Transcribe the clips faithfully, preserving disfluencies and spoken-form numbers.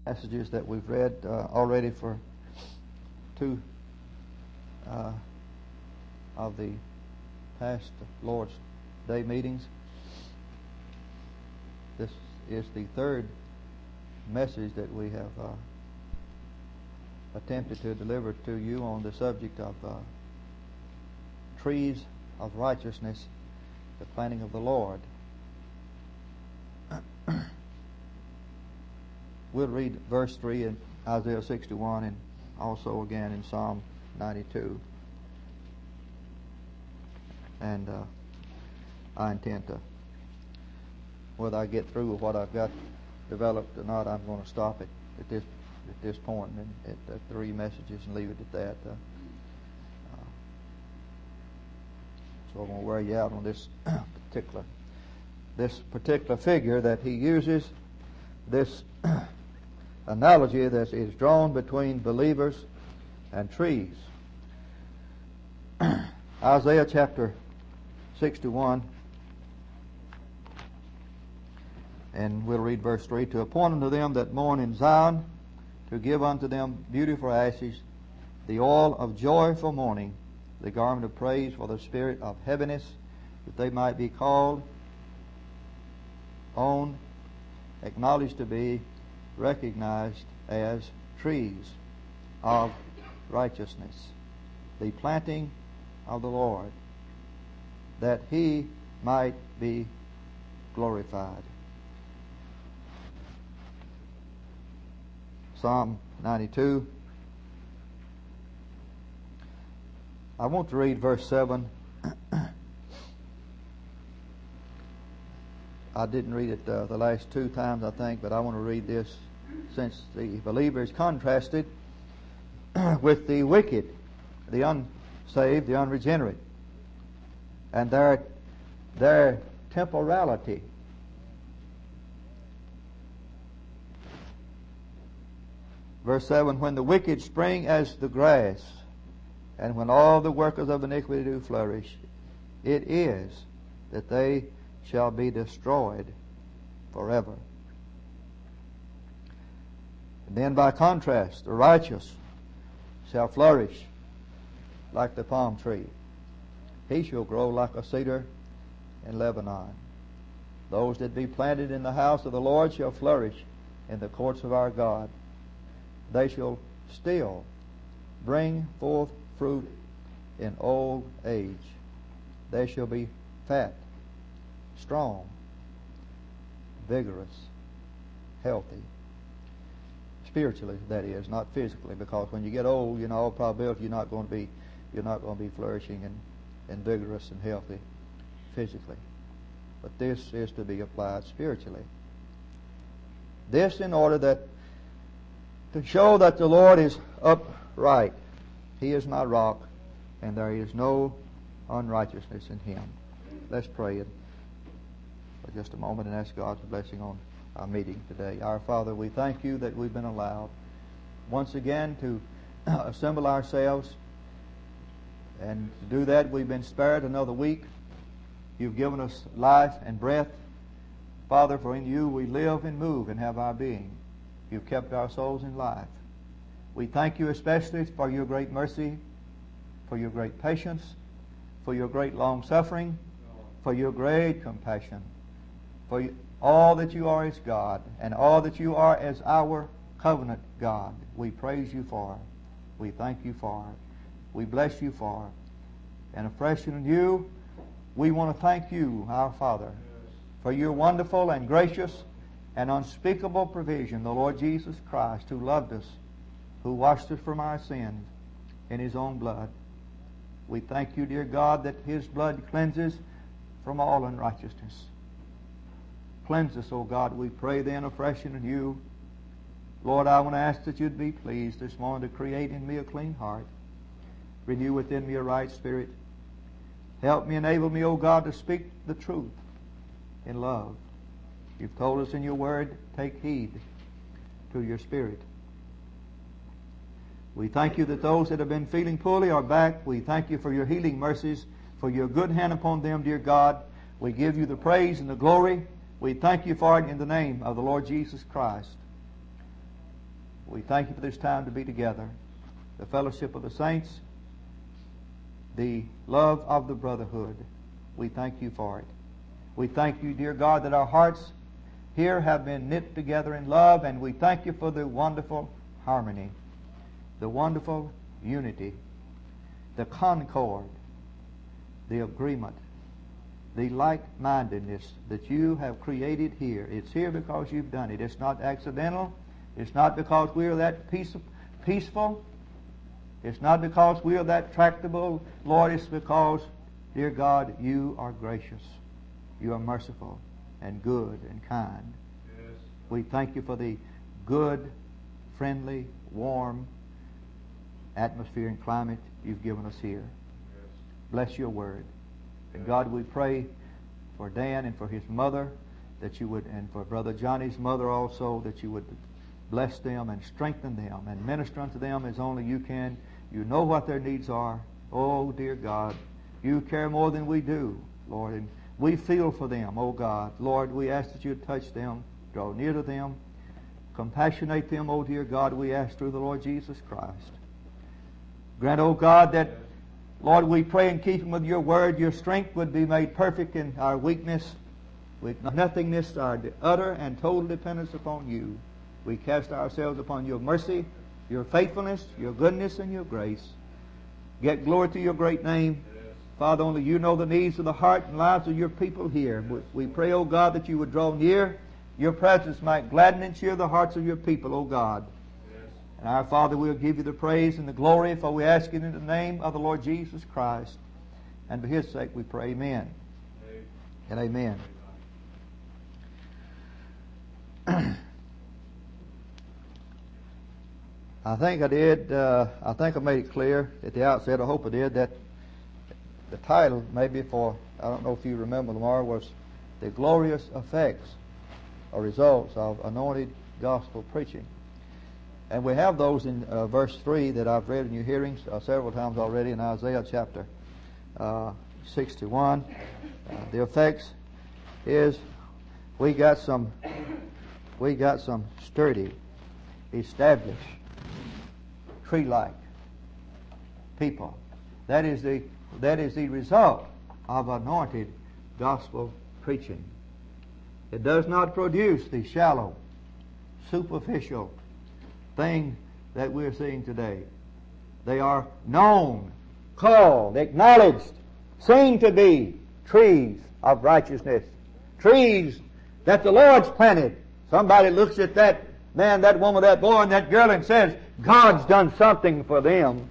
passages that we've read uh, already for two uh, of the past Lord's Day meetings. This is the third message that we have uh, attempted to deliver to you on the subject of uh, trees of righteousness, the planting of the Lord. We'll read verse three in Isaiah sixty-one and also again in Psalm ninety-two. And uh, I intend to, whether I get through with what I've got developed or not, I'm going to stop it at this at this point and at, at three messages and leave it at that. Uh, uh, so I'm going to wear you out on this particular this particular figure that he uses, this analogy that is drawn between believers and trees. Isaiah chapter sixty-one, and we'll read verse three. To appoint unto them that mourn in Zion, to give unto them beauty for ashes, the oil of joy for mourning, the garment of praise for the spirit of heaviness, that they might be called, owned, acknowledged to be, recognized as trees of righteousness, the planting of the Lord, that He might be glorified. Psalm ninety-two. I want to read verse seven. I didn't read it uh, the last two times, I think, but I want to read this since the believer is contrasted with the wicked, the unsaved, the unregenerate, and their their temporality. Verse seven, when the wicked spring as the grass, and when all the workers of iniquity do flourish, it is that they shall be destroyed forever. And then by contrast, the righteous shall flourish like the palm tree. He shall grow like a cedar in Lebanon. Those that be planted in the house of the Lord shall flourish in the courts of our God. They shall still bring forth fruit in old age. They shall be fat, strong, vigorous, healthy. Spiritually, that is, not physically, because when you get old, you know, all probability you're not going to be you're not going to be flourishing and, and vigorous and healthy physically. But this is to be applied spiritually. This in order that to show that the Lord is upright. He is my rock, and there is no unrighteousness in Him. Let's pray it for just a moment and ask God's blessing on our meeting today. Our Father, we thank You that we've been allowed once again to assemble ourselves, and to do that we've been spared another week. You've given us life and breath. Father, for in You we live and move and have our being. You've kept our souls in life. We thank You especially for Your great mercy, for Your great patience, for Your great long-suffering, for Your great compassion, for you, all that You are as God, and all that You are as our covenant God. We praise You for. We thank You for. We bless You for. And afresh in You, we want to thank You, our Father, for Your wonderful and gracious and unspeakable provision, the Lord Jesus Christ, who loved us, who washed us from our sins in His own blood. We thank You, dear God, that His blood cleanses from all unrighteousness. Cleanse us, O God, we pray then afresh in You. Lord, I want to ask that You'd be pleased this morning to create in me a clean heart. Renew within me a right spirit. Help me, enable me, O God, to speak the truth in love. You've told us in Your word, take heed to Your spirit. We thank You that those that have been feeling poorly are back. We thank You for Your healing mercies, for Your good hand upon them, dear God. We give You the praise and the glory. We thank You for it in the name of the Lord Jesus Christ. We thank you for this time to be together, the fellowship of the saints, the love of the brotherhood. We thank you for it. We thank you, dear God, that our hearts here have been knit together in love, and we thank you for the wonderful harmony, the wonderful unity, the concord, the agreement, the like-mindedness that you have created here. It's here because you've done it. It's not accidental. It's not because we're that peace, peaceful. It's not because we're that tractable. Lord, it's because, dear God, you are gracious. You are merciful and good and kind. Yes. We thank you for the good, friendly, warm atmosphere and climate you've given us here. Yes. Bless your word. Yes. And God, we pray for Dan and for his mother, that you would, and for Brother Johnny's mother also, that you would bless them and strengthen them and minister unto them as only you can. You know what their needs are. Oh, dear God, you care more than we do, Lord, and we feel for them, oh God. Lord, we ask that you touch them, draw near to them, compassionate them, oh dear God, we ask through the Lord Jesus Christ. Grant, oh God, that, Lord, we pray in keeping with your word, your strength would be made perfect in our weakness, with nothingness, our utter and total dependence upon you. We cast ourselves upon your mercy, your faithfulness, your goodness, and your grace. Get glory to your great name. Father, only you know the needs of the heart and lives of your people here. We pray, O God, that you would draw near. Your presence might gladden and cheer the hearts of your people, O God. Yes. And our Father, we'll give you the praise and the glory, for we ask it in the name of the Lord Jesus Christ. And for his sake we pray, amen. Amen. And amen. Amen. I think I did, uh, I think I made it clear at the outset, I hope I did, that the title, maybe for, I don't know if you remember, Lamar, was The Glorious Effects or Results of Anointed Gospel Preaching. And we have those in uh, verse three that I've read in your hearings uh, several times already in Isaiah chapter uh, sixty-one. Uh, the effects is we got some, we got some sturdy, established, tree-like people. That is the That is the result of anointed gospel preaching. It does not produce the shallow, superficial thing that we're seeing today. They are known, called, acknowledged, seen to be trees of righteousness. Trees that the Lord's planted. Somebody looks at that man, that woman, that boy, and that girl and says, God's done something for them.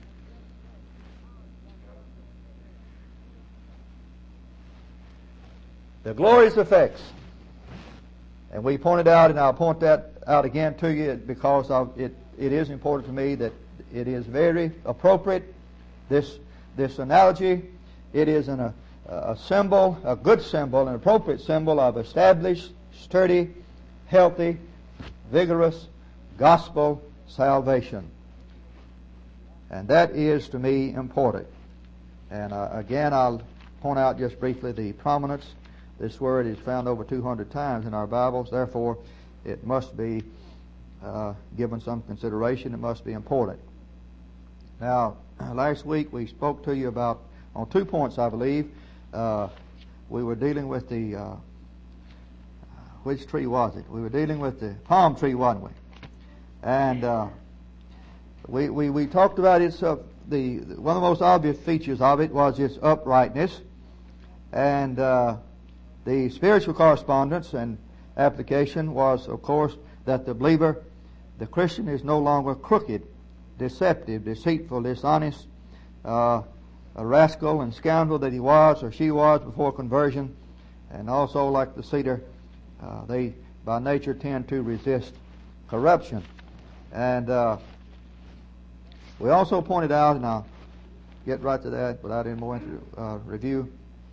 The glorious effects. And we pointed out, and I'll point that out again to you because of it, it is important to me that it is very appropriate, this this analogy. It is an, a, a symbol, a good symbol, an appropriate symbol of established, sturdy, healthy, vigorous gospel salvation. And that is, to me, important. And uh, again, I'll point out just briefly the prominence. This word is found over two hundred times in our Bibles. Therefore, it must be uh, given some consideration. It must be important. Now, last week we spoke to you about, on two points, I believe. Uh, we were dealing with the, uh, which tree was it? We were dealing with the palm tree, wasn't we? And uh, we, we we talked about its uh, the one of the most obvious features of it was its uprightness, and uh, the spiritual correspondence and application was, of course, that the believer, the Christian, is no longer crooked, deceptive, deceitful, dishonest, uh, a rascal and scoundrel that he was or she was before conversion, and also like the cedar, uh, they by nature tend to resist corruption. And uh, we also pointed out, and I'll get right to that without any more uh, review,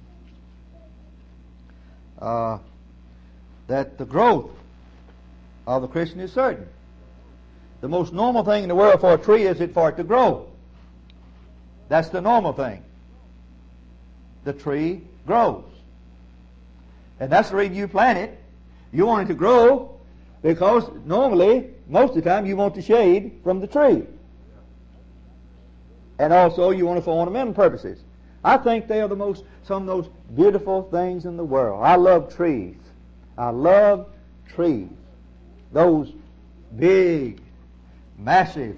uh, that the growth of the Christian is certain. The most normal thing in the world for a tree is it for it to grow. That's the normal thing. The tree grows. And that's the reason you plant it. You want it to grow. Because normally, most of the time, you want the shade from the tree. And also you want it for ornamental purposes. I think they are the most, some of those beautiful things in the world. I love trees. I love trees. Those big, massive,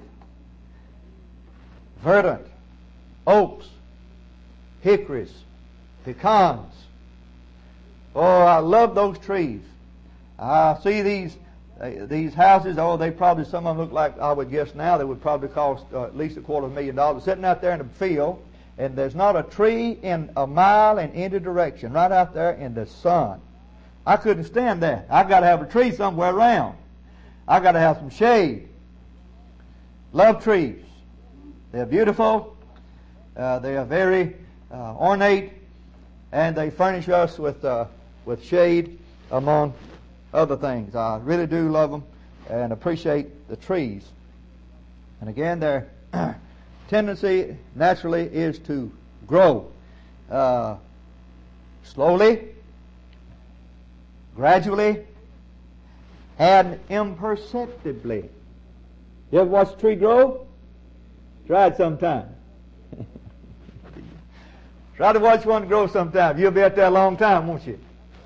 verdant oaks, hickories, pecans. Oh, I love those trees. I see these uh, these houses. Oh, they probably, some of them look like, I would guess now, they would probably cost uh, at least a quarter of a million dollars. Sitting out there in the field, and there's not a tree in a mile in any direction, right out there in the sun. I couldn't stand that. I got to have a tree somewhere around. I got to have some shade. Love trees. They're beautiful. Uh, they are very uh, ornate, and they furnish us with uh, with shade among other things. I really do love them and appreciate the trees. And again, their tendency naturally is to grow uh, slowly, gradually, and imperceptibly. You ever watch a tree grow? Try it sometime. Try to watch one grow sometime. You'll be out there a long time, won't you?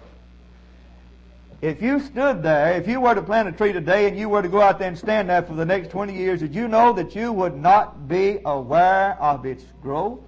If you stood there, if you were to plant a tree today and you were to go out there and stand there for the next twenty years, did you know that you would not be aware of its growth?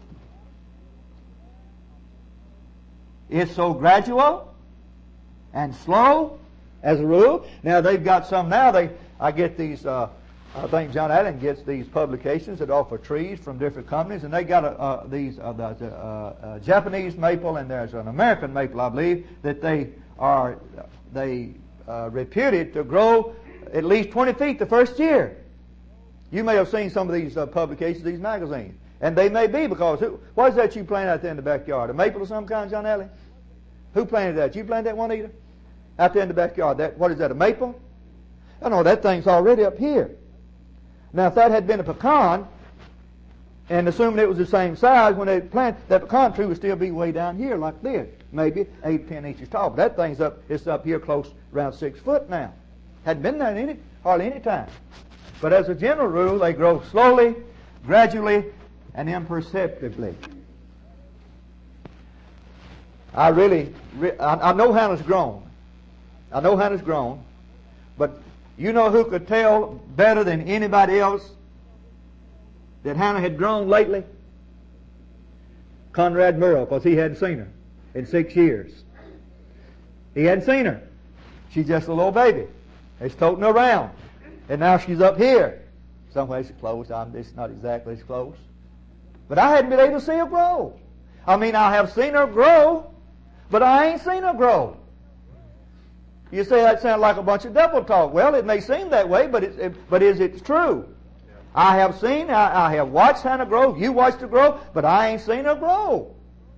It's so gradual and slow as a rule. Now they've got some now. They I get these. Uh, I think John Allen gets these publications that offer trees from different companies, and they got a, uh, these uh, the, uh, uh, Japanese maple, and there's an American maple, I believe, that they are they uh, reputed to grow at least twenty feet the first year. You may have seen some of these uh, publications, these magazines, and they may be because who, what is that you plant out there in the backyard? A maple of some kind, John Allen? Who planted that? You planted that one, Juanita? Out there in the backyard. That what is that? A maple? Oh no, that thing's already up here. Now, if that had been a pecan, and assuming it was the same size, when they plant that pecan tree would still be way down here like this, maybe eight, ten inches tall. But that thing's up, it's up here close around six foot now. Hadn't been there in any, hardly any time. But as a general rule, they grow slowly, gradually, and imperceptibly. I really, I, I know Hannah's grown. I know Hannah's grown, but you know who could tell better than anybody else that Hannah had grown lately? Conrad Merle, because he hadn't seen her in six years. He hadn't seen her. She's just a little baby. He's toting her around. And now she's up here. Some ways it's close. I'm, it's not exactly as close. But I hadn't been able to see her grow. I mean, I have seen her grow, but I ain't seen her grow. You say that sounds like a bunch of devil talk. Well, it may seem that way, but it, it, but is it true? Yeah. I have seen, I, I have watched Hannah grow. You watched her grow, but I ain't seen her grow.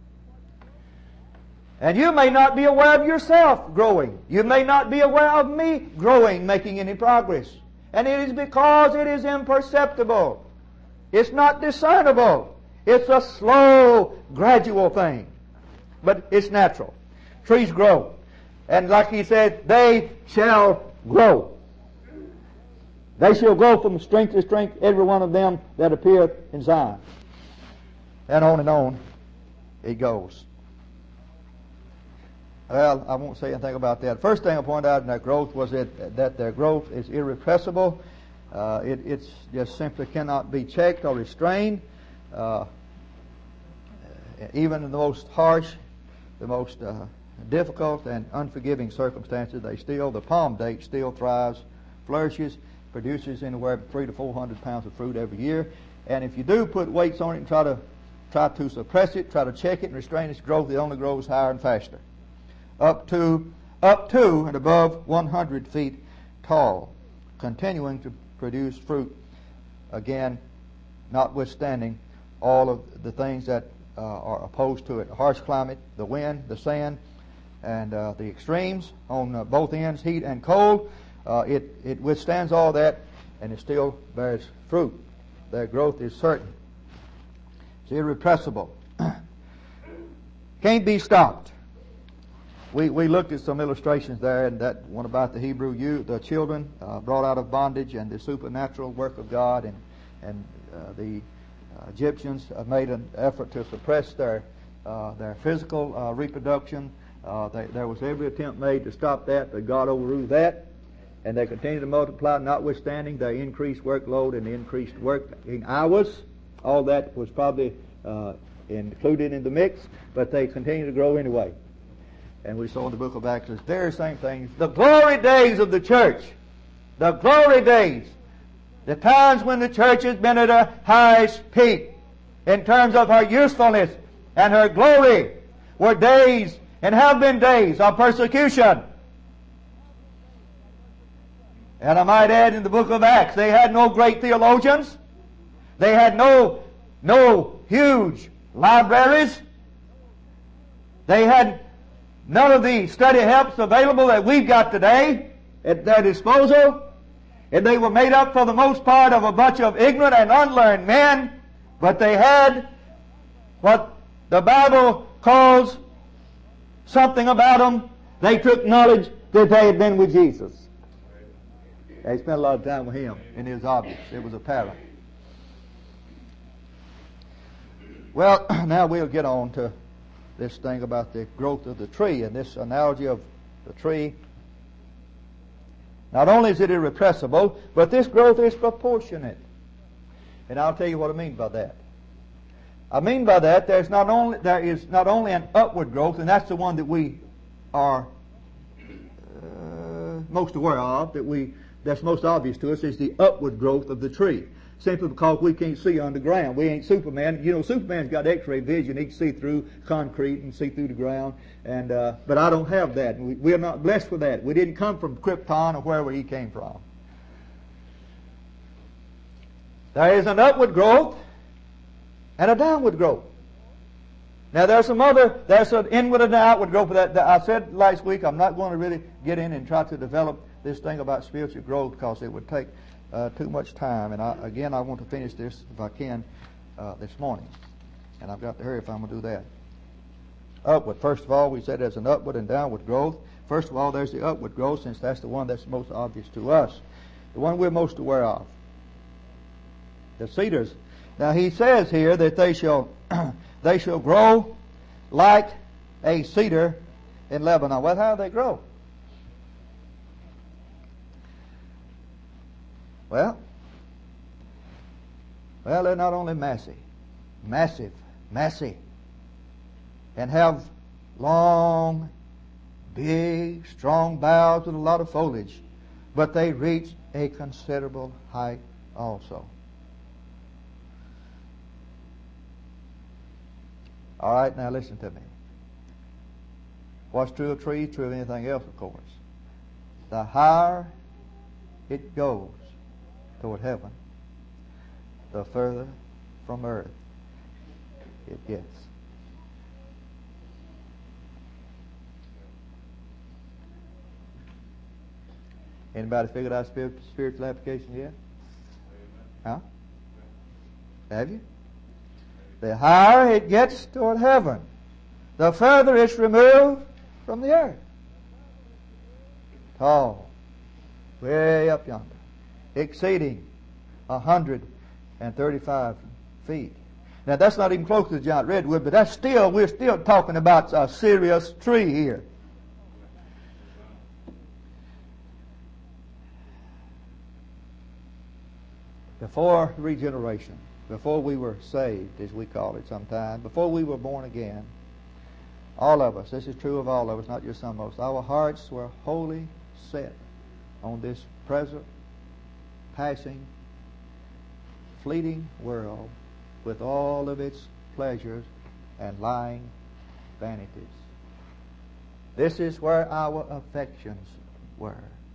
And you may not be aware of yourself growing. You may not be aware of me growing, making any progress. And it is because it is imperceptible. It's not discernible. It's a slow, gradual thing. But it's natural. Trees grow. And like he said, they shall grow. They shall grow from strength to strength, every one of them that appeareth in Zion. And on and on it goes. Well, I won't say anything about that. First thing I pointed out in that growth was it, that their growth is irrepressible. Uh, it it's just simply cannot be checked or restrained. Uh, even in the most harsh, the most uh, difficult and unforgiving circumstances, they still, the palm date still thrives, flourishes, produces anywhere from three to four hundred pounds of fruit every year. And if you do put weights on it and try to try to suppress it, try to check it and restrain its growth, it only grows higher and faster, up to up to and above one hundred feet tall, continuing to produce fruit. Again, notwithstanding all of the things that uh, are opposed to it: the harsh climate, the wind, the sand, and uh, the extremes on uh, both ends, heat and cold. Uh, it, it withstands all that, and it still bears fruit. Their growth is certain. It's irrepressible. Can't be stopped. we, we looked at some illustrations there, and that one about the Hebrew youth, the children uh, brought out of bondage, and the supernatural work of God, and and uh, the uh, Egyptians uh, made an effort to suppress their uh, their physical uh, reproduction. Uh, they, there was every attempt made to stop that, but God overruled that, and they continued to multiply. Notwithstanding the increased workload and the increased working hours, all that was probably uh, included in the mix, but they continued to grow anyway. And we saw in the book of Acts the very same thing. The glory days of the church, the glory days, the times when the church has been at her highest peak in terms of her usefulness and her glory, were days and have been days of persecution. And I might add, in the book of Acts, they had no great theologians. They had no, no huge libraries. They had none of the study helps available that we've got today at their disposal. And they were made up for the most part of a bunch of ignorant and unlearned men. But they had what the Bible calls something about them. They took knowledge that they had been with Jesus. They spent a lot of time with Him, and it was obvious. It was apparent. Well, now we'll get on to this thing about the growth of the tree, and this analogy of the tree. Not only is it irrepressible, but this growth is proportionate. And I'll tell you what I mean by that. I mean by that, there's not only there is not only an upward growth, and that's the one that we are uh, most aware of, that we that's most obvious to us, is the upward growth of the tree. Simply because we can't see underground. We ain't Superman. You know, Superman's got X-ray vision. He can see through concrete and see through the ground. And uh, but I don't have that. We, we are not blessed with that. We didn't come from Krypton or wherever he came from. There is an upward growth and a downward growth. Now there's some other, there's an inward and outward growth. That, that I said last week, I'm not going to really get in and try to develop this thing about spiritual growth because it would take uh, too much time. And I, again, I want to finish this if I can uh, this morning. And I've got to hurry if I'm going to do that. Upward. First of all, we said there's an upward and downward growth. First of all, there's the upward growth, since that's the one that's most obvious to us. The one we're most aware of. The cedars. Now he says here that they shall they shall grow like a cedar in Lebanon. Well, how do they grow? Well, well, they're not only massive, massive, massive, and have long, big, strong boughs with a lot of foliage, but they reach a considerable height also. All right, now listen to me. What's true of trees, true of anything else, of course. The higher it goes toward heaven, the further from earth it gets. Anybody figured out spiritual application yet? Huh? Have you? The higher it gets toward heaven, the further it's removed from the earth. Tall, way up yonder, exceeding a hundred and thirty-five feet. Now that's not even close to the giant redwood, but that's still, we're still talking about a serious tree here. Before regeneration, before we were saved, as we call it sometimes, before we were born again, all of us, this is true of all of us, not just some of us, our hearts were wholly set on this present, passing, fleeting world with all of its pleasures and lying vanities. This is where our affections were.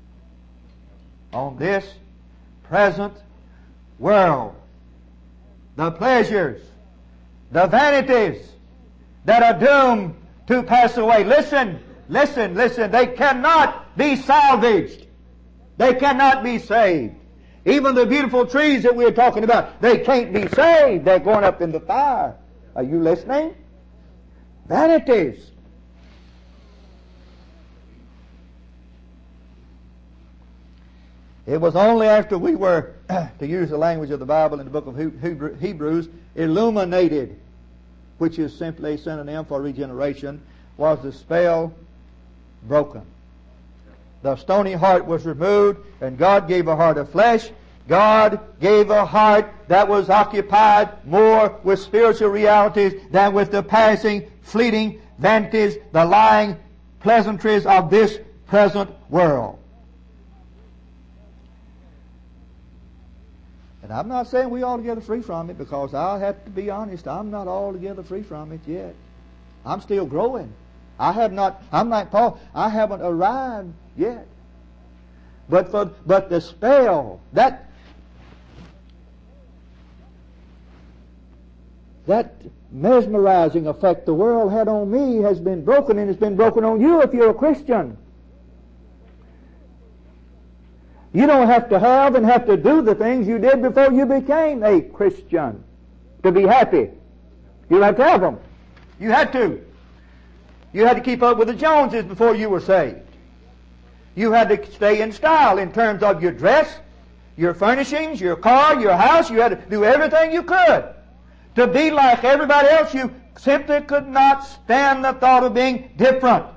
On this present world. The pleasures, the vanities that are doomed to pass away. Listen, listen, listen. They cannot be salvaged. They cannot be saved. Even the beautiful trees that we're talking about, they can't be saved. They're going up in the fire. Are you listening? Vanities. It was only after we were, to use the language of the Bible in the book of Hebrews, illuminated, which is simply a synonym for regeneration, was the spell broken. The stony heart was removed, and God gave a heart of flesh. God gave a heart that was occupied more with spiritual realities than with the passing, fleeting vanities, the lying pleasantries of this present world. And I'm not saying we altogether free from it, because I have to be honest, I'm not altogether free from it yet. I'm still growing. I have not, I'm like Paul, I haven't arrived yet. But for, but the spell, that, that mesmerizing effect the world had on me has been broken, and it's been broken on you if you're a Christian. You don't have to have and have to do the things you did before you became a Christian to be happy. You have to have them. You had to. You had to keep up with the Joneses before you were saved. You had to stay in style in terms of your dress, your furnishings, your car, your house. You had to do everything you could to be like everybody else. You simply could not stand the thought of being different.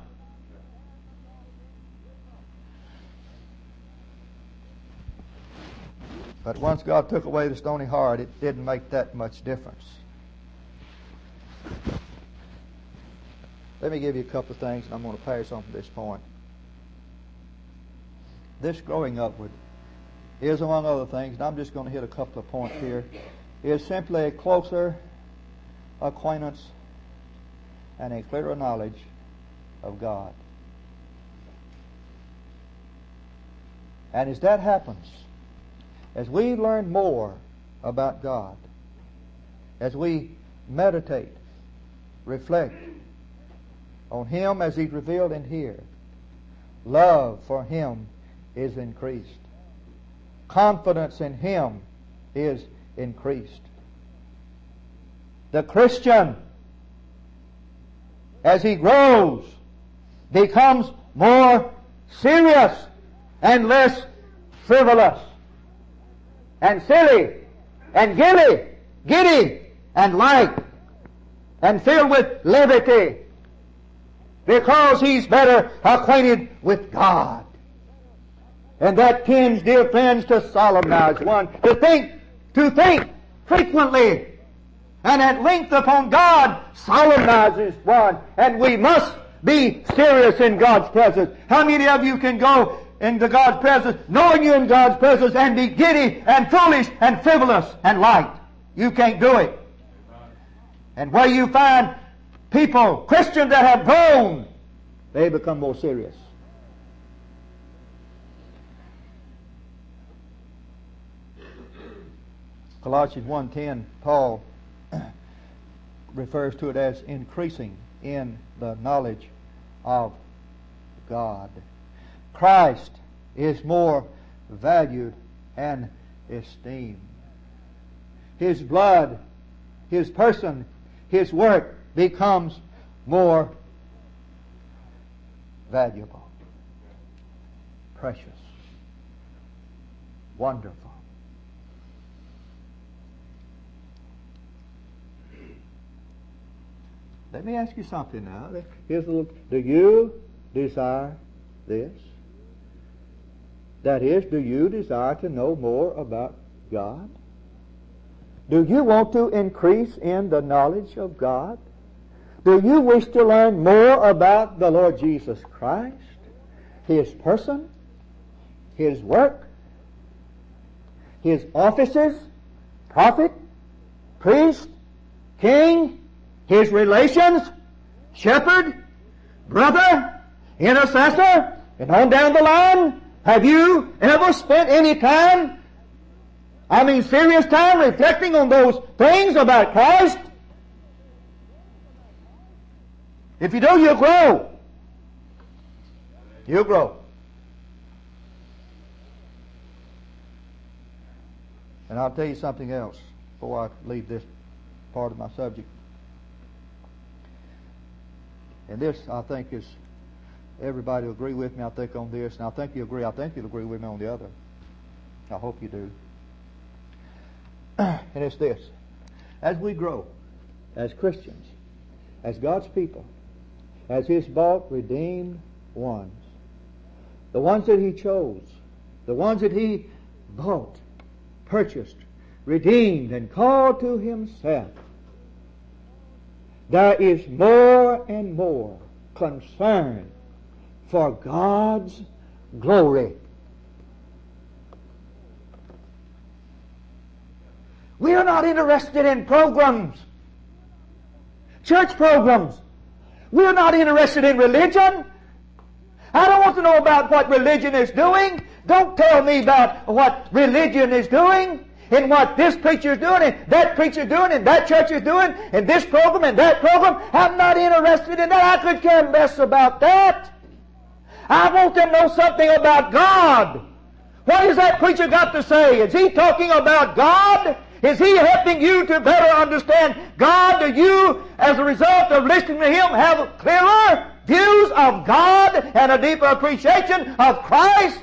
But once God took away the stony heart, it didn't make that much difference. Let me give you a couple of things, and I'm going to pass on from this point. This growing upward is, among other things, and I'm just going to hit a couple of points here, is simply a closer acquaintance and a clearer knowledge of God. And as that happens, as we learn more about God, as we meditate, reflect on Him as He's revealed in here, love for Him is increased. Confidence in Him is increased. The Christian, as he grows, becomes more serious and less frivolous and silly and giddy, giddy and light and filled with levity, because he's better acquainted with God. And that tends, dear friends, to solemnize one, to think, to think frequently and at length upon God solemnizes one. And we must be serious in God's presence. How many of you can go into God's presence, knowing you're in God's presence, and be giddy and foolish and frivolous and light? You can't do it. And where you find people, Christians that have grown, they become more serious. Colossians one ten, Paul refers to it as increasing in the knowledge of God. Christ is more valued and esteemed. His blood, His person, His work becomes more valuable, precious, wonderful. Let me ask you something now. Here's a little, do you desire this? That is, do you desire to know more about God? Do you want to increase in the knowledge of God? Do you wish to learn more about the Lord Jesus Christ, His person, His work, His offices, prophet, priest, king, His relations, shepherd, brother, intercessor, and on down the line? Have you ever spent any time, I mean serious time, reflecting on those things about Christ? If you do, you'll grow. You'll grow. And I'll tell you something else before I leave this part of my subject. And this, I think, is, everybody will agree with me, I think, on this, and I think you'll agree, I think you'll agree with me on the other. I hope you do. And it's this. As we grow, as Christians, as God's people, as His bought, redeemed ones, the ones that He chose, the ones that He bought, purchased, redeemed, and called to Himself, there is more and more concern for God's glory. We are not interested in programs, church programs. We are not interested in religion. I don't want to know about what religion is doing. Don't tell me about what religion is doing and what this preacher is doing and that preacher is doing and that church is doing and this program and that program. I'm not interested in that. I could care less about that. I want to know something about God. What has that preacher got to say? Is he talking about God? Is he helping you to better understand God? Do you, as a result of listening to him, have clearer views of God and a deeper appreciation of Christ?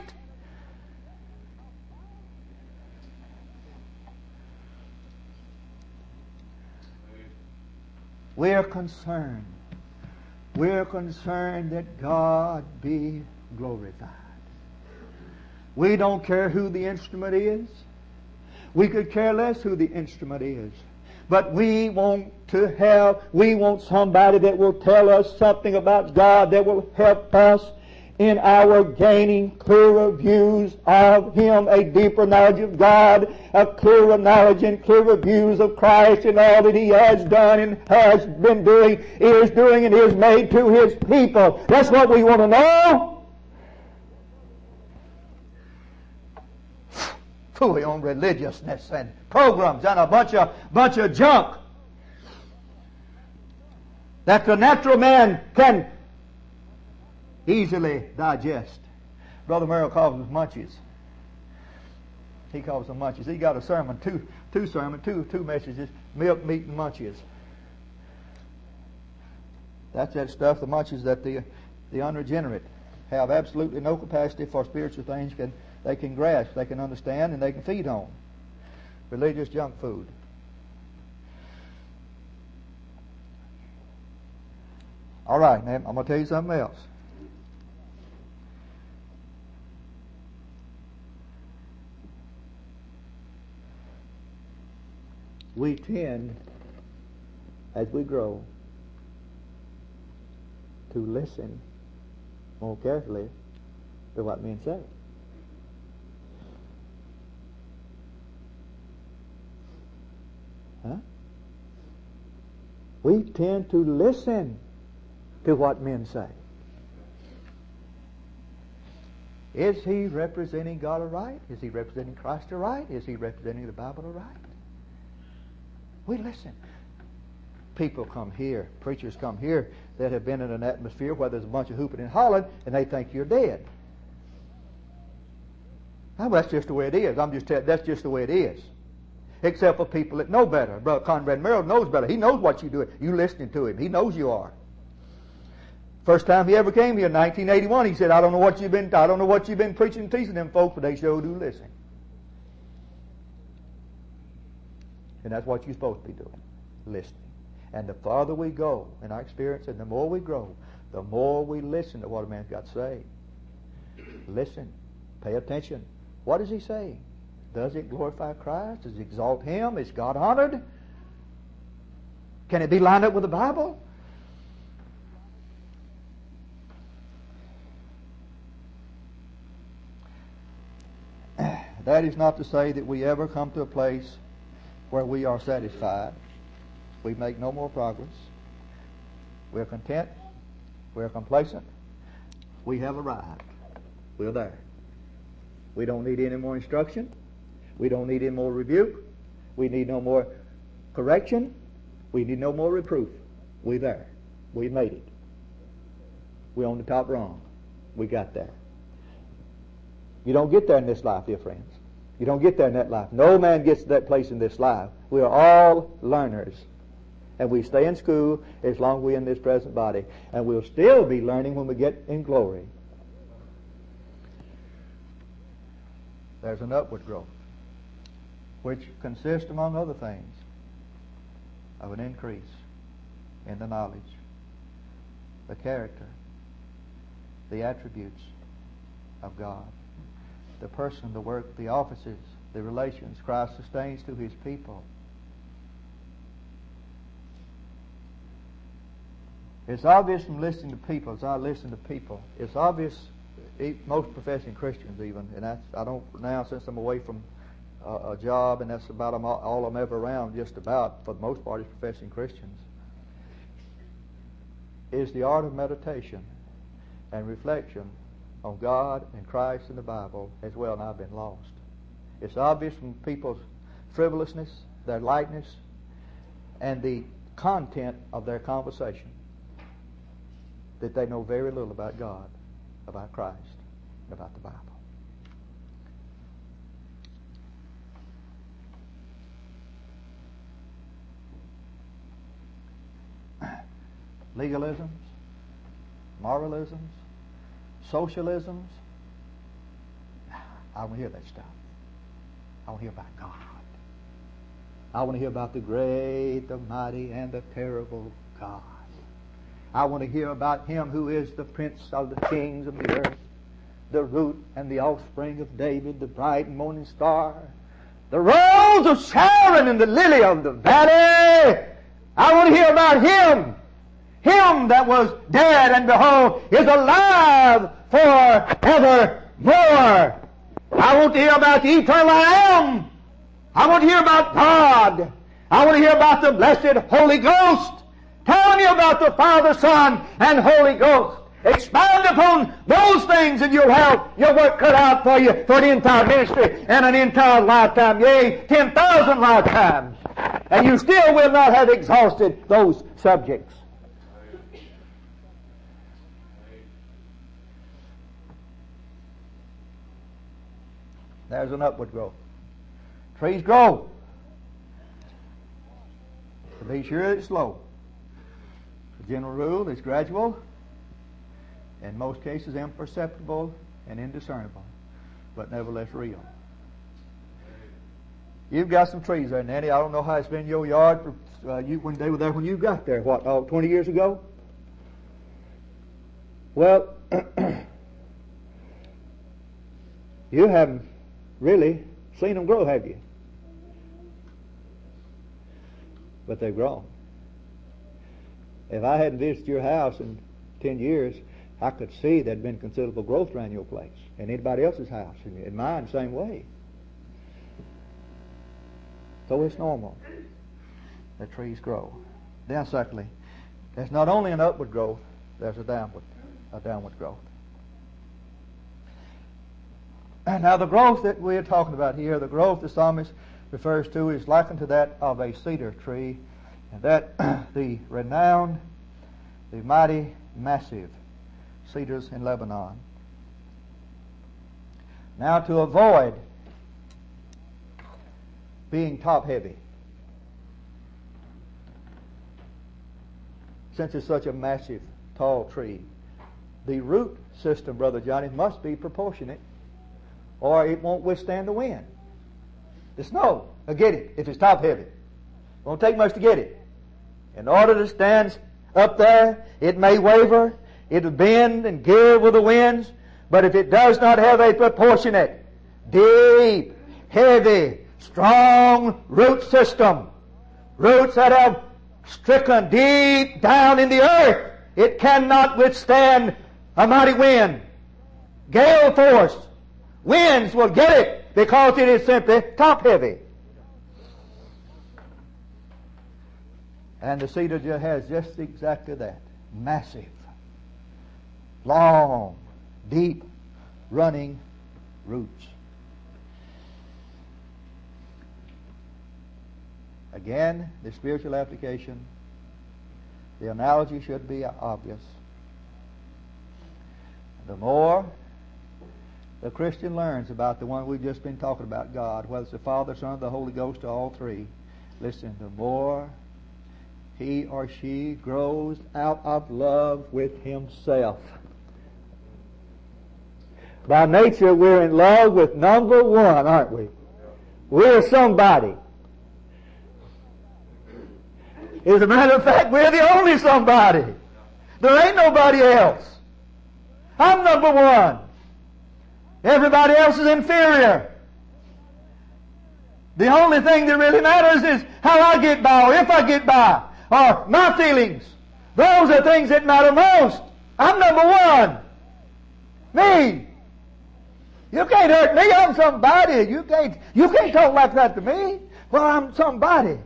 We're concerned. We're concerned that God be glorified. We don't care who the instrument is. We could care less who the instrument is. But we want to have, we want somebody that will tell us something about God, that will help us in our gaining clearer views of Him, a deeper knowledge of God, a clearer knowledge and clearer views of Christ and all that He has done and has been doing, is doing, and is made to His people. That's what we want to know. Fully on religiousness and programs and a bunch of bunch of junk that the natural man can easily digest. Brother Merrill calls them munchies. He calls them munchies. He got a sermon, two two sermon, two two messages, milk, meat, and munchies. That's that stuff, the munchies that the the unregenerate have absolutely no capacity for spiritual things. Can They can grasp, they can understand, and they can feed on. Religious junk food. All right, now I'm going to tell you something else. We tend, as we grow, to listen more carefully to what men say. Huh? We tend to listen to what men say. Is he representing God aright? Is he representing Christ aright? Is he representing the Bible aright? We listen. People come here, preachers come here that have been in an atmosphere where there's a bunch of hooping and hollering, and they think you're dead. Now, that's just the way it is. I'm just telling, that's just the way it is. Except for people that know better. Brother Conrad Merrill knows better. He knows what you do. You listening to him. He knows you are. First time he ever came here in nineteen eighty-one, he said, I don't know what you've been I don't know what you've been preaching and teaching them folks, but they sure do listen. And that's what you're supposed to be doing. Listening. And the farther we go in our experience and the more we grow, the more we listen to what a man's got to say. Listen. Pay attention. What is he saying? Does it glorify Christ? Does it exalt Him? Is God honored? Can it be lined up with the Bible? That is not to say that we ever come to a place where we are satisfied. We make no more progress. We're content. We're complacent. We have arrived. We're there. We don't need any more instruction. We don't need any more rebuke. We need no more correction. We need no more reproof. We're there. We made it. We're on the top rung. We got there. You don't get there in this life, dear friends. You don't get there in that life. No man gets to that place in this life. We are all learners. And we stay in school as long as we're in this present body. And we'll still be learning when we get in glory. there's an upward growth, which consists, among other things, of an increase in the knowledge, the character, the attributes of God, the person, the work, the offices, the relations Christ sustains to His people. It's obvious from listening to people, as I listen to people, it's obvious, most professing Christians even, and that's, I don't, now since I'm away from uh, a job, and that's about all, all I'm ever around, just about, for the most part, is professing Christians, is the art of meditation and reflection on God and Christ and the Bible has well nigh been lost. It's obvious from people's frivolousness, their lightness, and the content of their conversation that they know very little about God, about Christ, and about the Bible. Legalisms, moralisms, socialisms. I want to hear that stuff. I want to hear about God. I want to hear about the great, the mighty, and the terrible God. I want to hear about Him who is the Prince of the kings of the earth, the root and the offspring of David, the bright and morning star, the rose of Sharon and the lily of the valley. I want to hear about Him. Him that was dead and behold is alive forevermore. I want to hear about the eternal I am. I want to hear about God. I want to hear about the blessed Holy Ghost. Tell me about the Father, Son, and Holy Ghost. Expound upon those things and you'll have your work cut out for you for an entire ministry and an entire lifetime, yea, ten thousand lifetimes. And you still will not have exhausted those subjects. There's an upward growth. Trees grow. To be sure, it's slow. The general rule is gradual, in most cases imperceptible and indiscernible, but nevertheless real. You've got some trees there, Nanny. I don't know how it's been in your yard for, uh, you, when they were there when you got there, what, oh, twenty years ago? Well, you haven't really seen them grow, have you? But they've grown. If I hadn't visited your house in ten years, I could see there'd been considerable growth around your place and anybody else's house, and mine the same way. So it's normal that trees grow. Then secondly, there's not only an upward growth, there's a downward, a downward growth. Now the growth that we're talking about here, the growth the psalmist refers to is likened to that of a cedar tree, and that the renowned, the mighty, massive cedars in Lebanon. Now to avoid being top heavy, since it's such a massive, tall tree, the root system, Brother Johnny, must be proportionate, or it won't withstand the wind. The snow will get it if it's top heavy. It won't take much to get it. In order to stand up there, it may waver, it'll bend and give with the winds, but if it does not have a proportionate, deep, heavy, strong root system, roots that have stricken deep down in the earth, it cannot withstand a mighty wind, gale force. Winds will get it because it is simply top heavy. And the cedar has just exactly that. Massive, long, deep, running roots. Again, the spiritual application, the analogy should be obvious. The more the Christian learns about the one we've just been talking about, God, whether it's the Father, Son, or the Holy Ghost, or all three, listen, the more he or she grows out of love with himself. By nature, we're in love with number one, aren't we? We're somebody. As a matter of fact, we're the only somebody. There ain't nobody else. I'm number one. Everybody else is inferior. The only thing that really matters is how I get by, or if I get by, or my feelings. Those are things that matter most. I'm number one. Me. You can't hurt me. I'm somebody. You can't, you can't talk like that to me. Well, I'm somebody.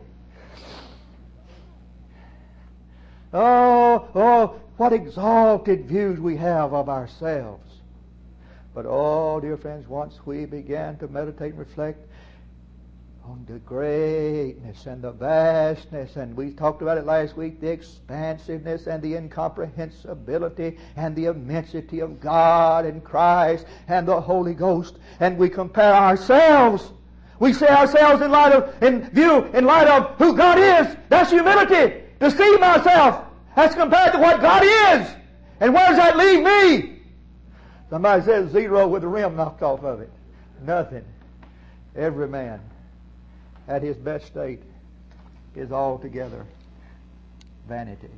Oh, oh, what exalted views we have of ourselves. But oh, dear friends, once we began to meditate and reflect on the greatness and the vastness, and we talked about it last week, the expansiveness and the incomprehensibility and the immensity of God and Christ and the Holy Ghost, and we compare ourselves. We see ourselves in light of, in view, in light of who God is. That's humility. To see myself as compared to what God is. And where does that leave me? Somebody says zero with the rim knocked off of it. Nothing. Every man at his best state is altogether vanity.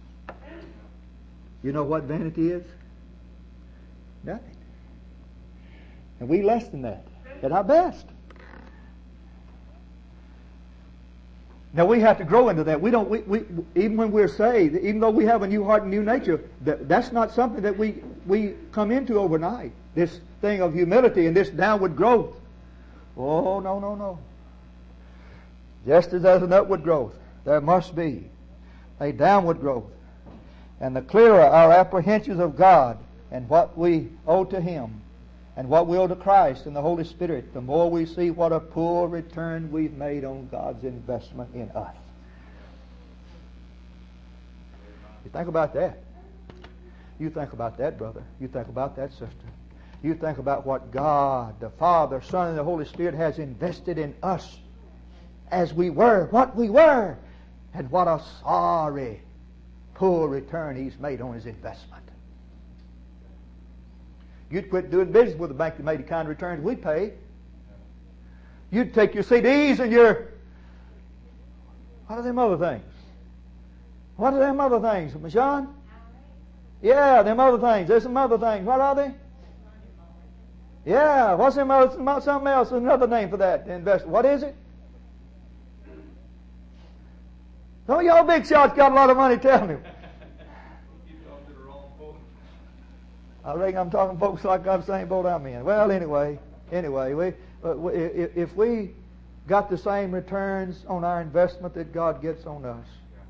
You know what vanity is? Nothing. And we less than that at our best. Now we have to grow into that. We don't. We, we even when we're saved, even though we have a new heart and new nature, that, that's not something that we we come into overnight. This thing of humility and this downward growth. Oh no no no. Just as there's an upward growth, there must be a downward growth. And the clearer our apprehensions of God and what we owe to Him and what we owe to Christ and the Holy Spirit, the more we see what a poor return we've made on God's investment in us. You think about that. You think about that, brother. You think about that, sister. You think about what God, the Father, Son, and the Holy Spirit has invested in us as we were, what we were, and what a sorry, poor return He's made on His investment. You'd quit doing business with a bank that made the kind of returns we pay. You'd take your C Ds and your... What are them other things? What are them other things, Michonne? Yeah, them other things. There's some other things. What are they? Yeah, what's them other, something else, another name for that investment. What is it? Some of y'all big shots got a lot of money, tell me. I reckon I'm talking folks like I'm the same boat I'm in. Well, anyway, anyway, we, uh, we, if we got the same returns on our investment that God gets on us,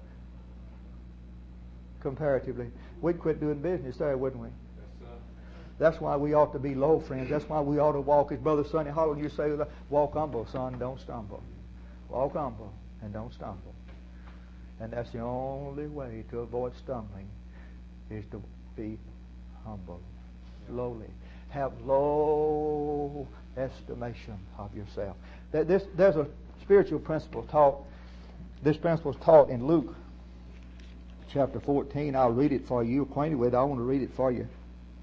comparatively, we'd quit doing business there, wouldn't we? That's why we ought to be low, friends. That's why we ought to walk, as Brother Sonny Holland used to say, walk humble, son, don't stumble. Walk humble and don't stumble. And that's the only way to avoid stumbling, is to be humble, lowly. Have low estimation of yourself. This, there's a spiritual principle taught. This principle is taught in Luke chapter fourteen. I'll read it for you. You're acquainted with it. I want to read it for you.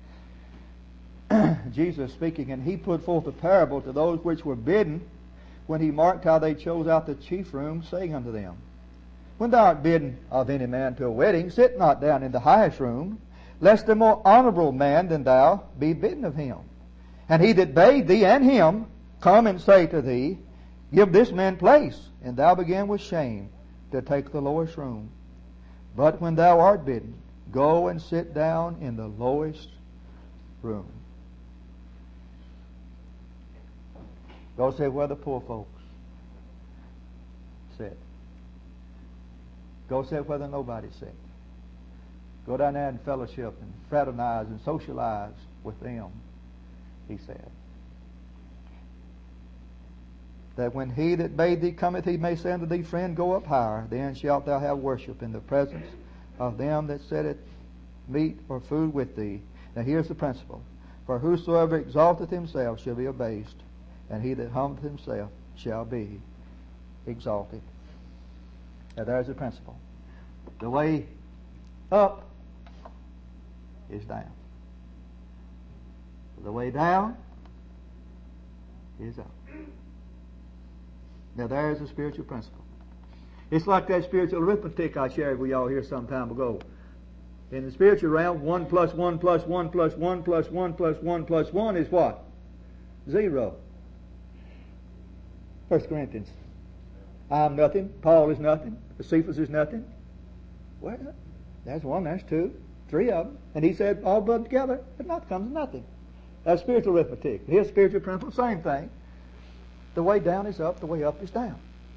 Jesus speaking, and He put forth a parable to those which were bidden, when He marked how they chose out the chief room, saying unto them, when thou art bidden of any man to a wedding, sit not down in the highest room, lest a more honorable man than thou be bidden of him. And he that bade thee and him come and say to thee, give this man place, and thou begin with shame to take the lowest room. But when thou art bidden, go and sit down in the lowest room. Go sit where the poor folks sit. Go sit where the nobody sit. Go down there and fellowship and fraternize and socialize with them, He said. That when he that bade thee cometh, he may say unto thee, friend, go up higher. Then shalt thou have worship in the presence of them that sitteth meat or food with thee. Now here's the principle. For whosoever exalteth himself shall be abased, and he that humbleth himself shall be exalted. Now there's the principle. The way up is down. The way down is up. Now there's a spiritual principle. It's like that spiritual arithmetic I shared with y'all here some time ago. In the spiritual realm, one plus one plus one plus one plus one plus one plus one is what? Zero. First Corinthians. I'm nothing. Paul is nothing. Cephas is nothing. Well, there's one, there's two, three of them. And he said, all put together, it not comes nothing. That's spiritual arithmetic. Here's spiritual principle, same thing. The way down is up, the way up is down.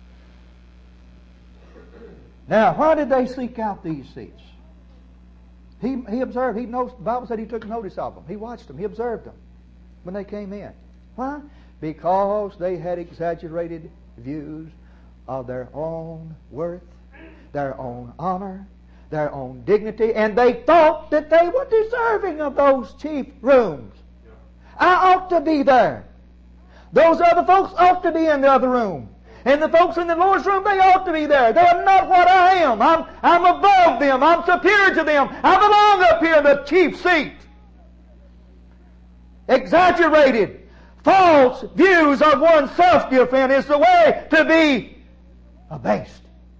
Now, why did they seek out these seats? He, he observed, he knows, the Bible said he took notice of them. He watched them, he observed them when they came in. Why? Because they had exaggerated views of their own worth, their own honor, their own dignity, and they thought that they were deserving of those chief rooms. I ought to be there. Those other folks ought to be in the other room. And the folks in the Lord's room, they ought to be there. They're not what I am. I'm, I'm above them. I'm superior to them. I belong up here in the chief seat. Exaggerated, false views of oneself, dear friend, is the way to be abased.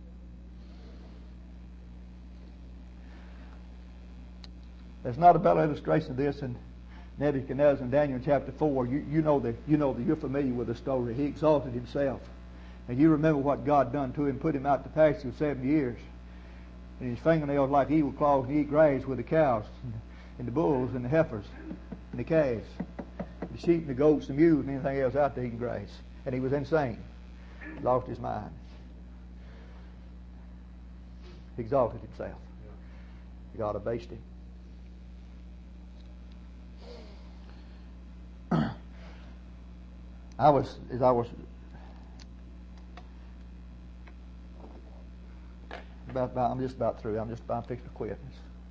There's not a better illustration of this in Nebuchadnezzar in Daniel chapter four. You, you know the, you know that you're familiar with the story. He exalted himself. And you remember what God done to him, put him out to pasture for seven years. And his fingernails like evil claws, and he eat grass with the cows, and the bulls, and the heifers, and the calves, the sheep, and the goats, the mules, and anything else out there eating grass. And he was insane. Lost his mind. He exalted himself. God abased him. I was, as I was about, about I'm just about through. I'm just about fixing to quit.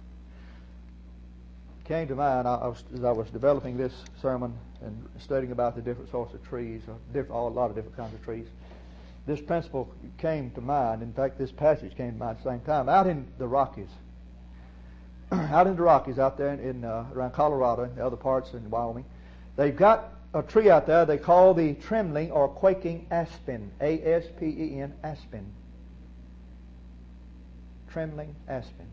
Came to mind I was, as I was developing this sermon and studying about the different sorts of trees, or different, all, a lot of different kinds of trees. This principle came to mind. In fact, this passage came to mind at the same time. Out in the Rockies, out in the Rockies, out there in, in uh, around Colorado and the other parts in Wyoming, they've got a tree out there they call the trembling or quaking aspen. A S P E N, aspen. Trembling aspen.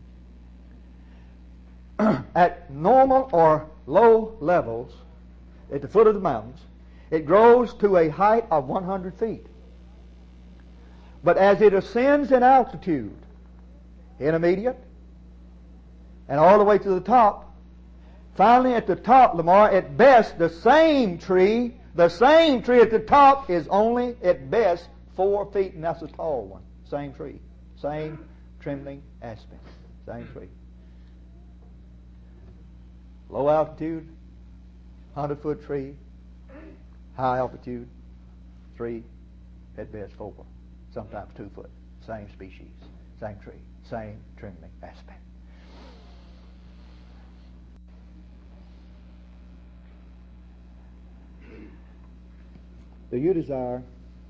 At normal or low levels, at the foot of the mountains, it grows to a height of one hundred feet. But as it ascends in altitude, intermediate, and all the way to the top, finally, at the top, Lamar, at best, the same tree, the same tree at the top is only, at best, four feet, and that's a tall one. Same tree. Same trembling aspen. Same tree. Low altitude, hundred-foot tree. High altitude, three, at best, four. Sometimes two foot. Same species. Same tree. Same trembling aspen. Do you desire,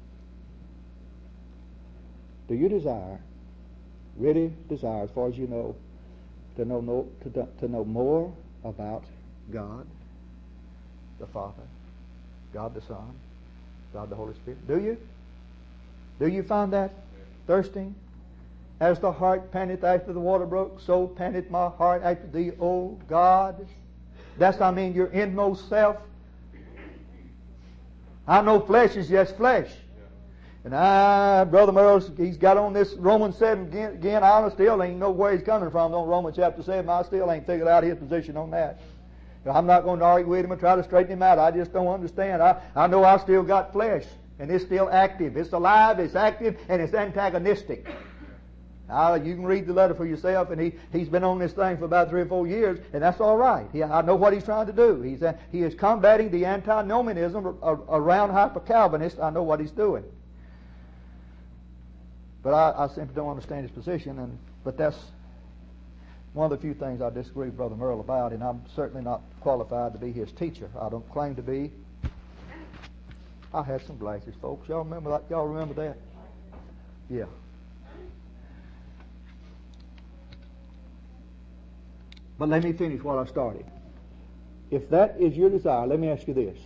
do you desire, really desire, as far as you know, to know, know to, to know more about God, the Father, God the Son, God the Holy Spirit? Do you? Do you find that thirsting? As the heart panteth after the water brook, so panteth my heart after thee, O God. That's, I mean, your inmost self. I know flesh is just flesh. And I, Brother Merle, he's got on this Romans seven again. again I still ain't know where he's coming from on Romans chapter seven. I still ain't figured out his position on that. I'm not going to argue with him and try to straighten him out. I just don't understand. I, I know I still got flesh. And it's still active. It's alive, it's active, and it's antagonistic. Now, you can read the letter for yourself, and he, he's been on this thing for about three or four years, and that's all right. He, I know what he's trying to do. He's, uh, he is combating the antinomianism around hyper-Calvinists. I know what he's doing. But I, I simply don't understand his position, and but that's one of the few things I disagree with Brother Merle about, and I'm certainly not qualified to be his teacher. I don't claim to be. I had some glasses, folks. Y'all remember that? Y'all remember that? Yeah. But let me finish what I started. if that is your desire, let me ask you this.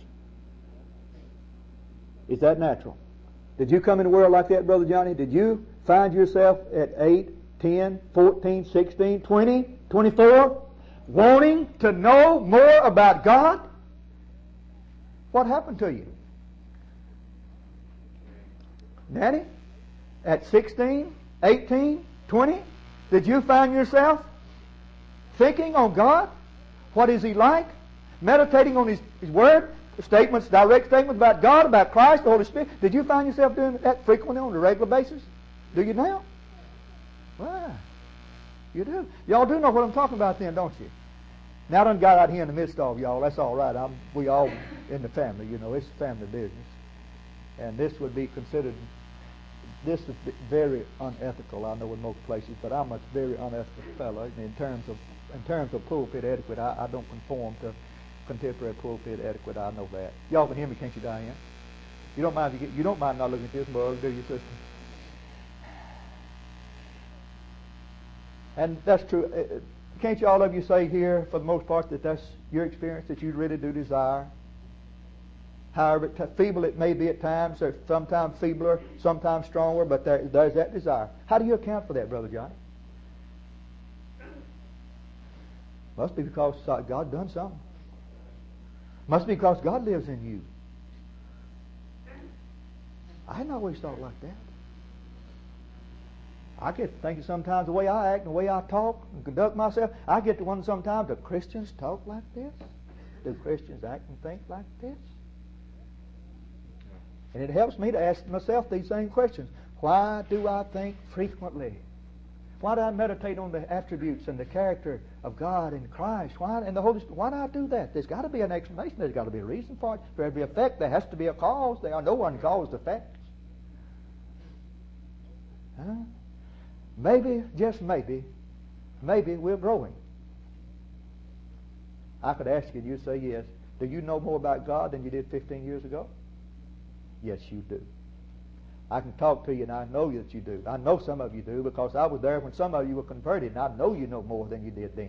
Is that natural? Did you come in the world like that, Brother Johnny? Did you find yourself at eight, ten, fourteen, sixteen, twenty, twenty-four, wanting to know more about God? What happened to you? Daddy, at sixteen, eighteen, twenty, did you find yourself thinking on God? What is He like? Meditating on His, His Word? Statements, direct statements about God, about Christ, the Holy Spirit. Did you find yourself doing that frequently on a regular basis? Do you now? Why? You do. Y'all do know what I'm talking about then, don't you? Now I done got out here in the midst of y'all. That's all right. I'm, we all in the family, you know. It's family business. And this would be considered, this is very unethical, I know in most places, but I'm a very unethical fellow in terms of in terms of pulpit etiquette. I, I don't conform to contemporary pulpit etiquette. I know that. Y'all can hear me, can't you, Diane? You don't mind if you, get, you don't mind not looking at this mug, do you, sister? And that's true. Uh, Can't you all of you say here, for the most part, that that's your experience, that you really do desire? However t- feeble it may be at times, or sometimes feebler, sometimes stronger, but there, there's that desire. How do you account for that, Brother Johnny? Must be because God done something. Must be because God lives in you. I hadn't always thought like that. I get to thinking sometimes the way I act and the way I talk and conduct myself, I get to wonder sometimes, do Christians talk like this? Do Christians act and think like this? And it helps me to ask myself these same questions. Why do I think frequently? Why do I meditate on the attributes and the character of God and Christ? Why and the Holy Spirit? Why do I do that? There's got to be an explanation. There's got to be a reason for it. For every effect, there has to be a cause. There are no uncaused effects. Huh? Maybe, just maybe, maybe we're growing. I could ask you and you'd say yes. Do you know more about God than you did fifteen years ago? Yes, you do. I can talk to you and I know that you do. I know some of you do because I was there when some of you were converted and I know you know more than you did then.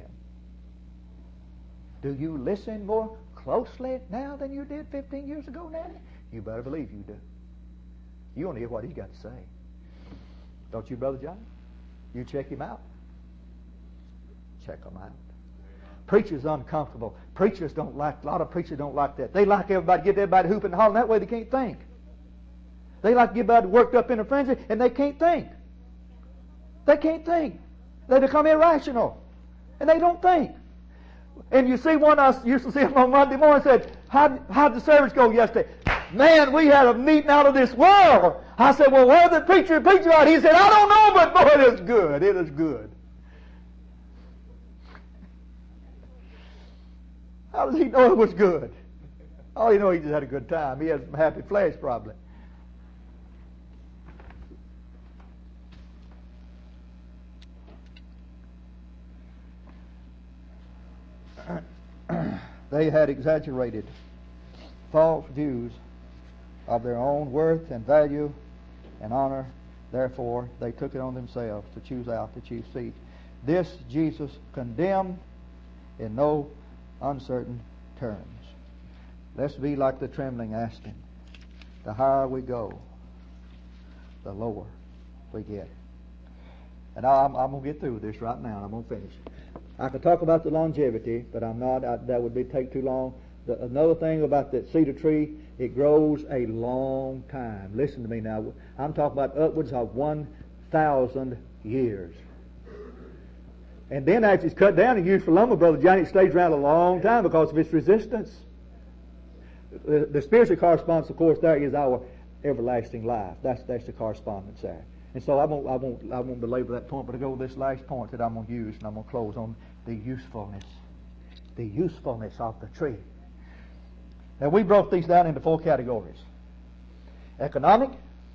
Do you listen more closely now than you did fifteen years ago, Nanny? You better believe you do. You want to hear what He's got to say. Don't you, Brother Johnny? You check him out. Check him out. Preachers uncomfortable. Preachers don't like, a lot of preachers don't like that. They like everybody, get everybody hooping and hollering. That way they can't think. They like to get everybody worked up in a frenzy and they can't think. They can't think. They become irrational. And they don't think. And you see one, I used to see him on Monday morning, said, how how'd the service go yesterday? Man, we had a meeting out of this world. I said, well, where's the preacher preacher out? He said, I don't know, but boy, it is good. It is good. How does he know it was good? Oh, you know, he just had a good time. He had some happy flesh, probably. They had exaggerated false views of their own worth and value and honor. Therefore, they took it on themselves to choose out the chief seat. This Jesus condemned in no uncertain terms. Let's be like the trembling aspen. The higher we go, the lower we get. And I'm, I'm going to get through with this right now, and I'm going to finish. I could talk about the longevity, but I'm not. I, that would be take too long. The, another thing about that cedar tree, it grows a long time. Listen to me now. I'm talking about upwards of one thousand years. And then after it's cut down and used for lumber, Brother Johnny, it stays around a long time because of its resistance. The, the spiritual correspondence, of course, there is our everlasting life. That's that's the correspondence there. And so I won't I won't I won't belabor that point, but I go to this last point that I'm going to use, and I'm going to close on the usefulness, the usefulness of the tree. Now we broke these down into four categories: economic,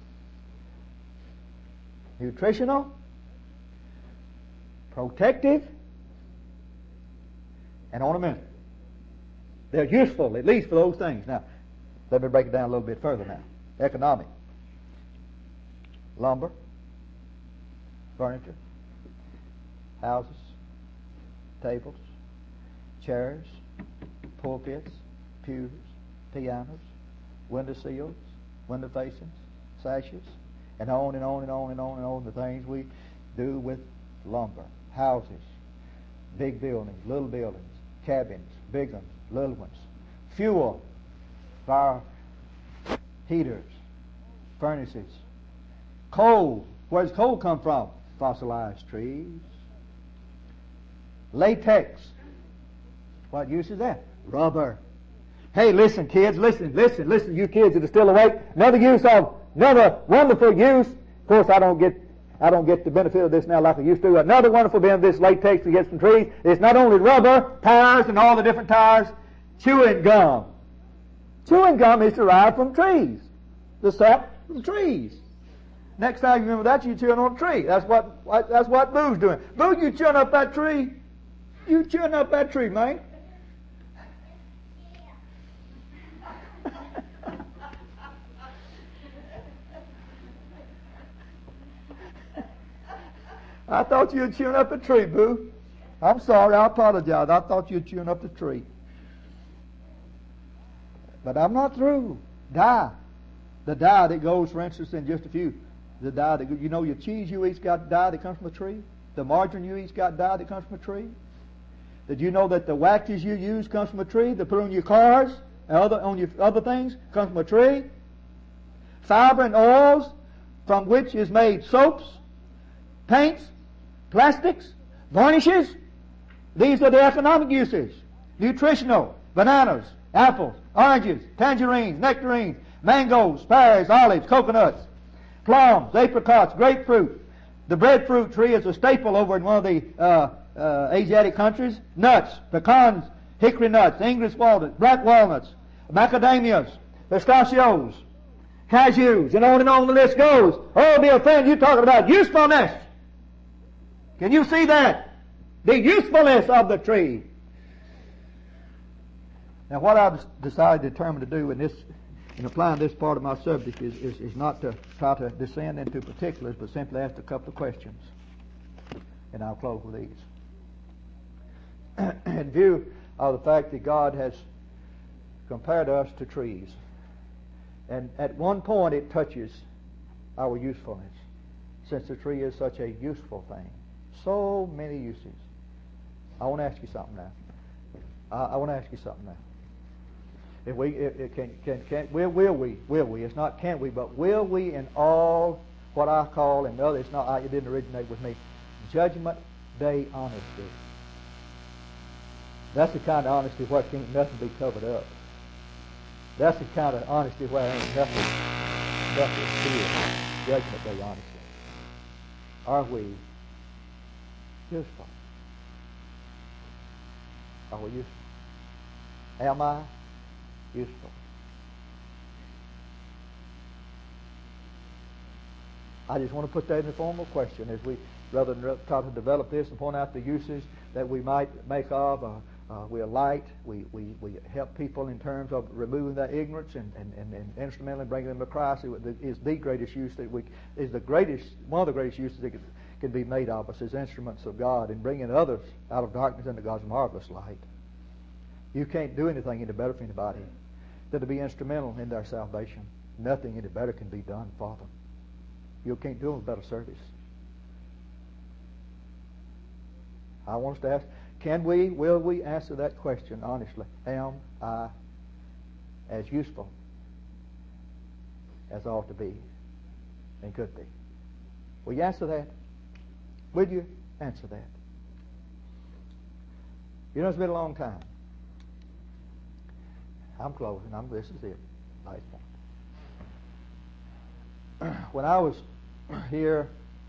nutritional, protective, and ornamental. They're useful, at least for those things. Now, let me break it down a little bit further now. Economic. Lumber, furniture, houses, tables, chairs, pulpits, pews, pianos, window sills, window facings, sashes, and on and on and on and on and on the things we do with lumber, houses, big buildings, little buildings, cabins, big ones, little ones, fuel, fire heaters, furnaces, coal. Where does coal come from? Fossilized trees. Latex. What use is that? Rubber. Hey, listen, kids, listen, listen, listen, you kids that are still awake. Another use of, another wonderful use. Of course, I don't get, I don't get the benefit of this now like I used to. Another wonderful benefit of this latex we get from trees is not only rubber, tires, and all the different tires, chewing gum. Chewing gum is derived from trees. The sap from the trees. Next time you remember that, you're chewing on a tree. That's what, what that's what Boo's doing. Boo, you chewing up that tree. You chewing up that tree, man. I thought you were chewing up a tree, Boo. I'm sorry, I apologize. I thought you were chewing up the tree. But I'm not through. Dye. The dye that goes, for instance, in just a few. The dye that, you know, your cheese you eat's got dye that comes from a tree. The margarine you eat's got dye that comes from a tree. Did you know that the waxes you use comes from a tree? They put on your cars and other, on your other things comes from a tree. Fiber and oils from which is made soaps, paints, plastics, varnishes. These are the economic uses. Nutritional, bananas, apples, oranges, tangerines, nectarines, mangoes, pears, olives, coconuts, plums, apricots, grapefruit. The breadfruit tree is a staple over in one of the uh, uh, Asiatic countries. Nuts, pecans, hickory nuts, English walnuts, black walnuts, macadamias, pistachios, cashews, and on and on the list goes. Oh, dear friend, you're talking about usefulness. Can you see that? The usefulness of the tree. Now, what I've decided, determined to do in this, in applying this part of my subject is, is, is not to try to descend into particulars, but simply ask a couple of questions. And I'll close with these. In view of the fact that God has compared us to trees, and at one point it touches our usefulness, since the tree is such a useful thing. So many uses. I want to ask you something now. I, I want to ask you something now. If we, if, if can, can, can, will, will we, will we, it's not can we, but will we in all what I call, and no, it's not, I, it didn't originate with me, Judgment Day honesty. That's the kind of honesty where can't nothing be covered up. That's the kind of honesty where ain't nothing, nothing here. Judgment Day honesty. Are we useful? Are we useful? Am I useful? I just want to put that in the form of a question as we, rather than try to develop this and point out the uses that we might make of. Uh, uh, we are light. We, we, we help people in terms of removing that ignorance and, and, and, and instrumentally bringing them to Christ. It is the greatest use that we, is the greatest, one of the greatest uses that can, can be made of us as instruments of God in bringing others out of darkness into God's marvelous light. You can't do anything any better for anybody than to be instrumental in their salvation. Nothing any better can be done for them. You can't do them a better service. I want us to ask, can we, will we answer that question honestly? Am I as useful as I ought to be and could be? Will you answer that? Will you answer that? You know, it's been a long time. I'm closing. I'm, this is it. Last point. When I was here,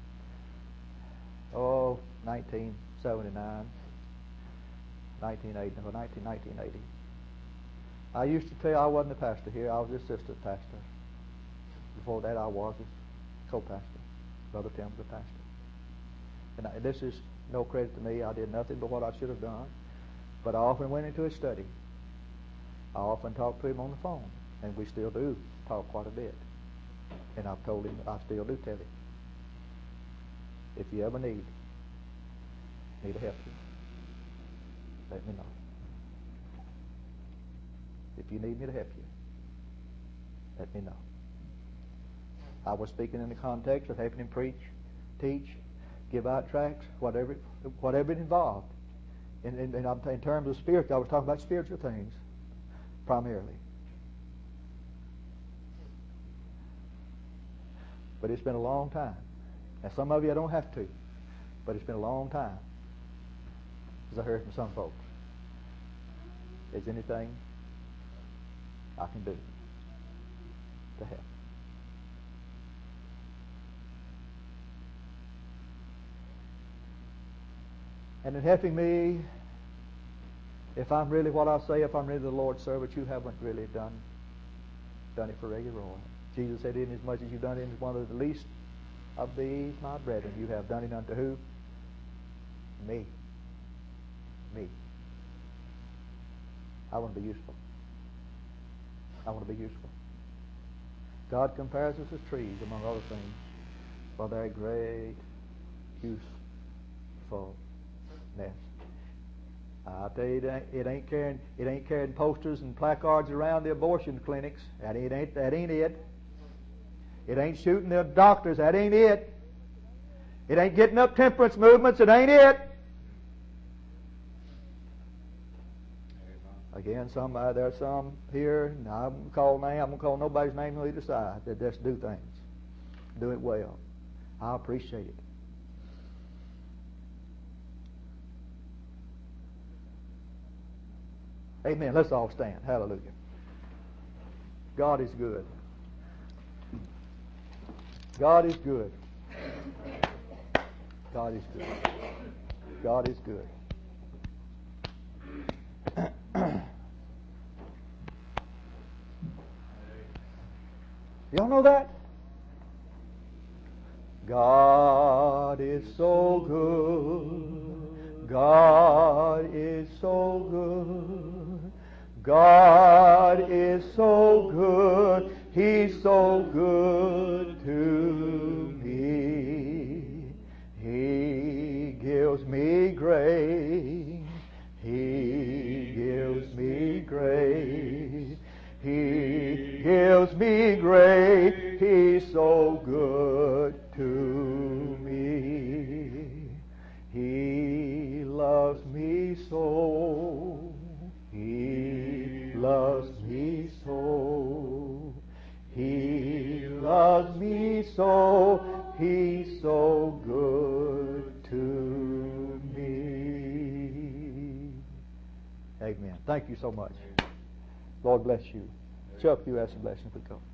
oh, nineteen seventy-nine, nineteen eighty, no, nineteen, nineteen eighty, I used to tell you I wasn't a pastor here. I was the assistant pastor. Before that, I was a co-pastor. Brother Tim was a pastor. And I, this is no credit to me. I did nothing but what I should have done. But I often went into his study. I often talked to him on the phone, and we still do talk quite a bit. And I've told him, I still do tell him, if you ever need me to help you, let me know. If you need me to help you, let me know. I was speaking in the context of helping him preach, teach, give out tracts, whatever, whatever it involved. In, in, in, in terms of spiritual, I was talking about spiritual things primarily. But it's been a long time. Now, some of you I don't have to, but it's been a long time, as I heard from some folks. Is anything I can do to help? And in helping me, if I'm really what I say, if I'm really the Lord's servant, you haven't really done done it for Reggie Roy. Jesus said, "In as much as you've done it in one of the least of these, my brethren, you have done it unto who? Me. Me. I want to be useful. I want to be useful." God compares us as trees, among other things, for their great usefulness. I tell you, it ain't, it ain't carrying it ain't carrying posters and placards around the abortion clinics. That ain't, ain't that ain't it. It ain't shooting the doctors. That ain't it. It ain't getting up temperance movements. It ain't it. Again, some uh, there's some here, and I'm gonna call name. I'm gonna call nobody's name on either side that just do things, do it well. I appreciate it. Amen. Let's all stand. Hallelujah. God is good. God is good. God is good. God is good. Y'all know that? God is so good. God is so good. God is so good. He's so good to me. He gives me grace. He gives me grace. He gives me grace. He's so good to me. He loves me so. He loves me so. He loves me so. He's so good to me. Amen. Thank you so much. Lord bless you. Chuck, you have some blessings to come.